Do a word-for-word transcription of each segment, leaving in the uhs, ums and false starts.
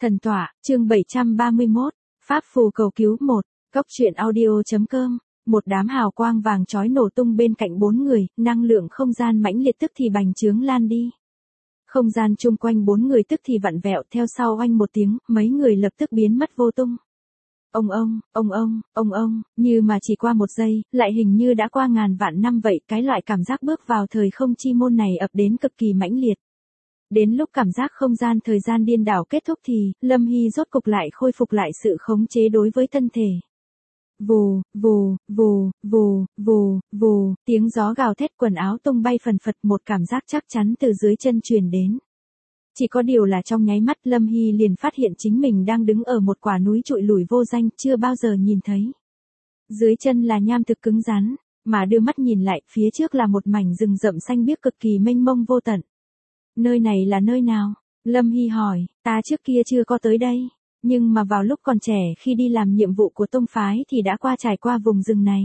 Thần tọa, chương bảy trăm ba mươi mốt, Pháp phù cầu cứu một, Cốc truyện audio.com, một đám hào quang vàng chói nổ tung bên cạnh bốn người, năng lượng không gian mãnh liệt tức thì bành trướng lan đi. Không gian chung quanh bốn người tức thì vặn vẹo, theo sau oanh một tiếng, mấy người lập tức biến mất vô tung. Ông ông, ông ông, ông ông, như mà chỉ qua một giây, lại hình như đã qua ngàn vạn năm vậy, cái loại cảm giác bước vào thời không chi môn này ập đến cực kỳ mãnh liệt. Đến lúc cảm giác không gian thời gian điên đảo kết thúc thì, Lâm Hy rốt cục lại khôi phục lại sự khống chế đối với thân thể. Vù, vù, vù, vù, vù, vù, tiếng gió gào thét, quần áo tung bay phần phật, một cảm giác chắc chắn từ dưới chân truyền đến. Chỉ có điều là trong nháy mắt Lâm Hy liền phát hiện chính mình đang đứng ở một quả núi trụi lủi vô danh, chưa bao giờ nhìn thấy. Dưới chân là nham thực cứng rắn, mà đưa mắt nhìn lại, phía trước là một mảnh rừng rậm xanh biếc cực kỳ mênh mông vô tận. Nơi này là nơi nào? Lâm Hy hỏi, ta trước kia chưa có tới đây, nhưng mà vào lúc còn trẻ khi đi làm nhiệm vụ của tông phái thì đã qua trải qua vùng rừng này.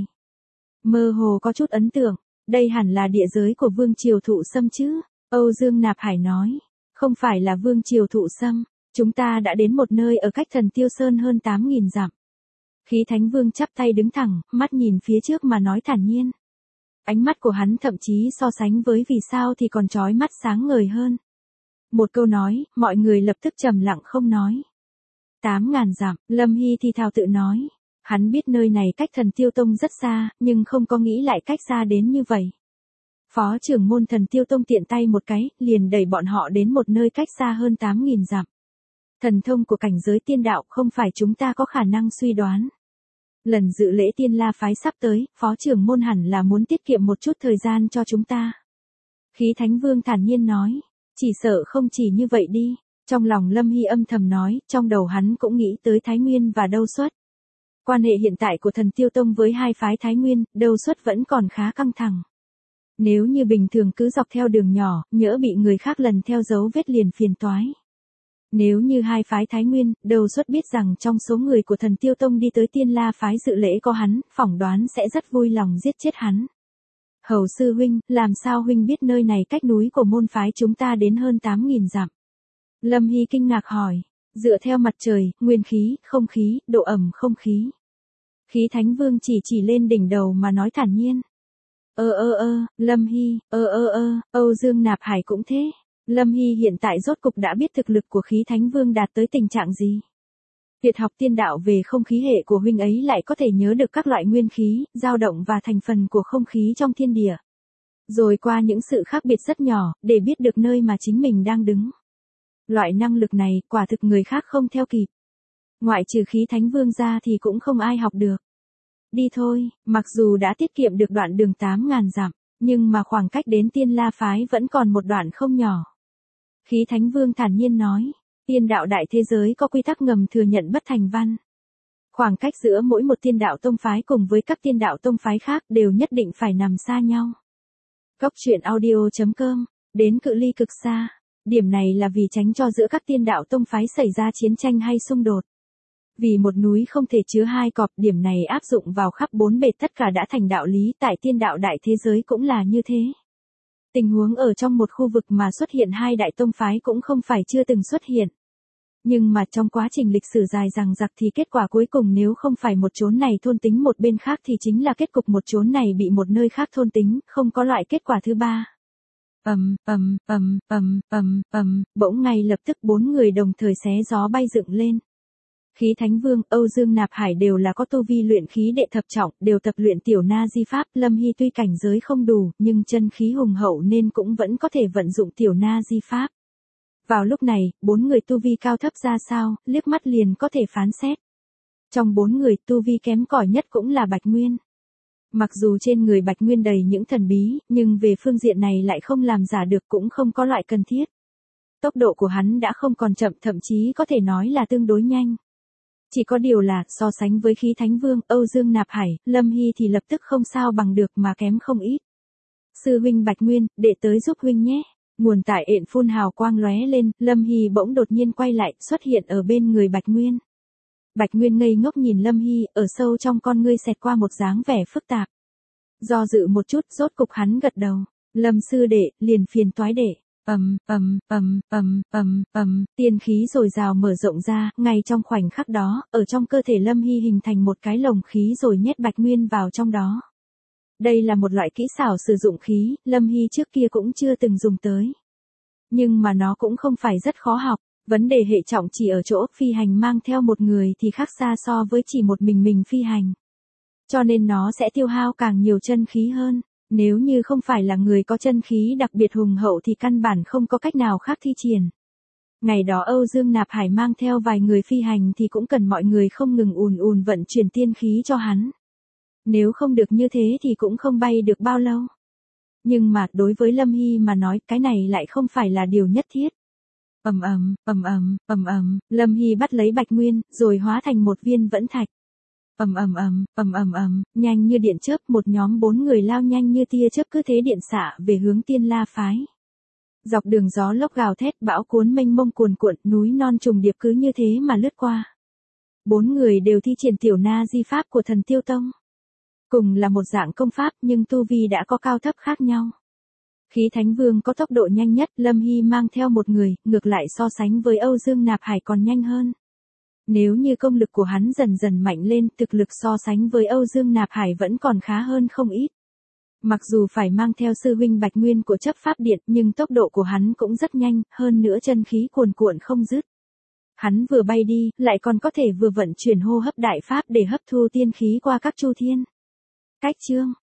Mơ hồ có chút ấn tượng, đây hẳn là địa giới của Vương Triều Thụ Sâm chứ? Âu Dương Nạp Hải nói, không phải là Vương Triều Thụ Sâm, chúng ta đã đến một nơi ở cách Thần Tiêu Sơn hơn tám nghìn dặm. Khí Thánh Vương chắp tay đứng thẳng, mắt nhìn phía trước mà nói thản nhiên. Ánh mắt của hắn thậm chí so sánh với vì sao thì còn chói mắt sáng ngời hơn. Một câu nói, mọi người lập tức trầm lặng không nói. Tám ngàn dặm, Lâm Hy thì thào tự nói. Hắn biết nơi này cách Thần Tiêu Tông rất xa, nhưng không có nghĩ lại cách xa đến như vậy. Phó trưởng môn Thần Tiêu Tông tiện tay một cái, liền đẩy bọn họ đến một nơi cách xa hơn tám nghìn dặm. Thần thông của cảnh giới tiên đạo không phải chúng ta có khả năng suy đoán. Lần dự lễ Tiên La phái sắp tới, phó trưởng môn hẳn là muốn tiết kiệm một chút thời gian cho chúng ta. Khí Thánh Vương thản nhiên nói, chỉ sợ không chỉ như vậy đi. Trong lòng Lâm Hy âm thầm nói, trong đầu hắn cũng nghĩ tới Thái Nguyên và Đâu Xuất. Quan hệ hiện tại của Thần Tiêu Tông với hai phái Thái Nguyên, Đâu Xuất vẫn còn khá căng thẳng. Nếu như bình thường cứ dọc theo đường nhỏ, nhỡ bị người khác lần theo dấu vết liền phiền toái. Nếu như hai phái Thái Nguyên, Đâu Xuất biết rằng trong số người của Thần Tiêu Tông đi tới Tiên La phái dự lễ có hắn, phỏng đoán sẽ rất vui lòng giết chết hắn. Hầu sư huynh, làm sao huynh biết nơi này cách núi của môn phái chúng ta đến hơn tám nghìn dặm? Lâm Hy kinh ngạc hỏi, dựa theo mặt trời, nguyên khí, không khí, độ ẩm không khí. Khí Thánh Vương chỉ chỉ lên đỉnh đầu mà nói thản nhiên. Ơ ơ ơ, Lâm Hy, ơ ơ ơ, Âu Dương Nạp Hải cũng thế. Lâm Hy hiện tại rốt cục đã biết thực lực của Khí Thánh Vương đạt tới tình trạng gì. Tuyệt học tiên đạo về không khí hệ của huynh ấy lại có thể nhớ được các loại nguyên khí, dao động và thành phần của không khí trong thiên địa. Rồi qua những sự khác biệt rất nhỏ, để biết được nơi mà chính mình đang đứng. Loại năng lực này, quả thực người khác không theo kịp. Ngoại trừ Khí Thánh Vương ra thì cũng không ai học được. Đi thôi, mặc dù đã tiết kiệm được đoạn đường tám ngàn dặm, nhưng mà khoảng cách đến Tiên La phái vẫn còn một đoạn không nhỏ. Khí Thánh Vương thản nhiên nói, tiên đạo đại thế giới có quy tắc ngầm thừa nhận bất thành văn. Khoảng cách giữa mỗi một tiên đạo tông phái cùng với các tiên đạo tông phái khác đều nhất định phải nằm xa nhau. Cốc truyện audio.com, đến cự ly cực xa. Điểm này là vì tránh cho giữa các tiên đạo tông phái xảy ra chiến tranh hay xung đột. Vì một núi không thể chứa hai cọp, điểm này áp dụng vào khắp bốn bề tất cả đã thành đạo lý, tại tiên đạo đại thế giới cũng là như thế. Tình huống ở trong một khu vực mà xuất hiện hai đại tông phái cũng không phải chưa từng xuất hiện. Nhưng mà trong quá trình lịch sử dài dằng dặc thì kết quả cuối cùng nếu không phải một chốn này thôn tính một bên khác thì chính là kết cục một chốn này bị một nơi khác thôn tính, không có loại kết quả thứ ba. Ầm, ầm, ầm, ầm, ầm, ầm, bỗng ngay lập tức bốn người đồng thời xé gió bay dựng lên. Khí Thánh Vương, Âu Dương Nạp Hải đều là có tu vi luyện khí đệ thập trọng, đều tập luyện tiểu na di pháp, Lâm Hy tuy cảnh giới không đủ, nhưng chân khí hùng hậu nên cũng vẫn có thể vận dụng tiểu na di pháp. Vào lúc này, bốn người tu vi cao thấp ra sao, liếc mắt liền có thể phán xét. Trong bốn người, tu vi kém cỏi nhất cũng là Bạch Nguyên. Mặc dù trên người Bạch Nguyên đầy những thần bí, nhưng về phương diện này lại không làm giả được, cũng không có loại cần thiết. Tốc độ của hắn đã không còn chậm, thậm chí có thể nói là tương đối nhanh. Chỉ có điều là, so sánh với Khí Thánh Vương, Âu Dương Nạp Hải, Lâm Hy thì lập tức không sao bằng được mà kém không ít. Sư huynh Bạch Nguyên, để tới giúp huynh nhé. Nguồn tại ện phun hào quang lóe lên, Lâm Hy bỗng đột nhiên quay lại, xuất hiện ở bên người Bạch Nguyên. Bạch Nguyên ngây ngốc nhìn Lâm Hy, ở sâu trong con ngươi xẹt qua một dáng vẻ phức tạp. Do dự một chút, rốt cục hắn gật đầu. Lâm sư đệ, liền phiền toái đệ. Ầm, ầm, ầm, ầm, ầm, ầm, tiên khí dồi dào mở rộng ra, ngay trong khoảnh khắc đó, ở trong cơ thể Lâm Hy hình thành một cái lồng khí rồi nhét Bạch Nguyên vào trong đó. Đây là một loại kỹ xảo sử dụng khí, Lâm Hy trước kia cũng chưa từng dùng tới. Nhưng mà nó cũng không phải rất khó học, vấn đề hệ trọng chỉ ở chỗ phi hành mang theo một người thì khác xa so với chỉ một mình mình phi hành. Cho nên nó sẽ tiêu hao càng nhiều chân khí hơn. Nếu như không phải là người có chân khí đặc biệt hùng hậu thì căn bản không có cách nào khác thi triển. Ngày đó Âu Dương Nạp Hải mang theo vài người phi hành thì cũng cần mọi người không ngừng ùn ùn vận chuyển tiên khí cho hắn. Nếu không được như thế thì cũng không bay được bao lâu. Nhưng mà đối với Lâm Hy mà nói cái này lại không phải là điều nhất thiết. Ầm ầm, ầm ầm, ầm ầm, Lâm Hy bắt lấy Bạch Nguyên, rồi hóa thành một viên vẫn thạch. Ầm ầm ầm, ầm ầm ầm, nhanh như điện chớp, một nhóm bốn người lao nhanh như tia chớp cứ thế điện xạ về hướng Tiên La phái. Dọc đường gió lốc gào thét, bão cuốn mênh mông cuồn cuộn, núi non trùng điệp cứ như thế mà lướt qua. Bốn người đều thi triển tiểu na di pháp của Thần Tiêu Tông. Cùng là một dạng công pháp nhưng tu vi đã có cao thấp khác nhau. Khí Thánh Vương có tốc độ nhanh nhất, Lâm Hy mang theo một người, ngược lại so sánh với Âu Dương Nạp Hải còn nhanh hơn. Nếu như công lực của hắn dần dần mạnh lên, thực lực so sánh với Âu Dương Nạp Hải vẫn còn khá hơn không ít. Mặc dù phải mang theo sư huynh Bạch Nguyên của chấp pháp điện nhưng tốc độ của hắn cũng rất nhanh, hơn nữa chân khí cuồn cuộn không dứt. Hắn vừa bay đi, lại còn có thể vừa vận chuyển hô hấp đại pháp để hấp thu tiên khí qua các chu thiên. Cách chương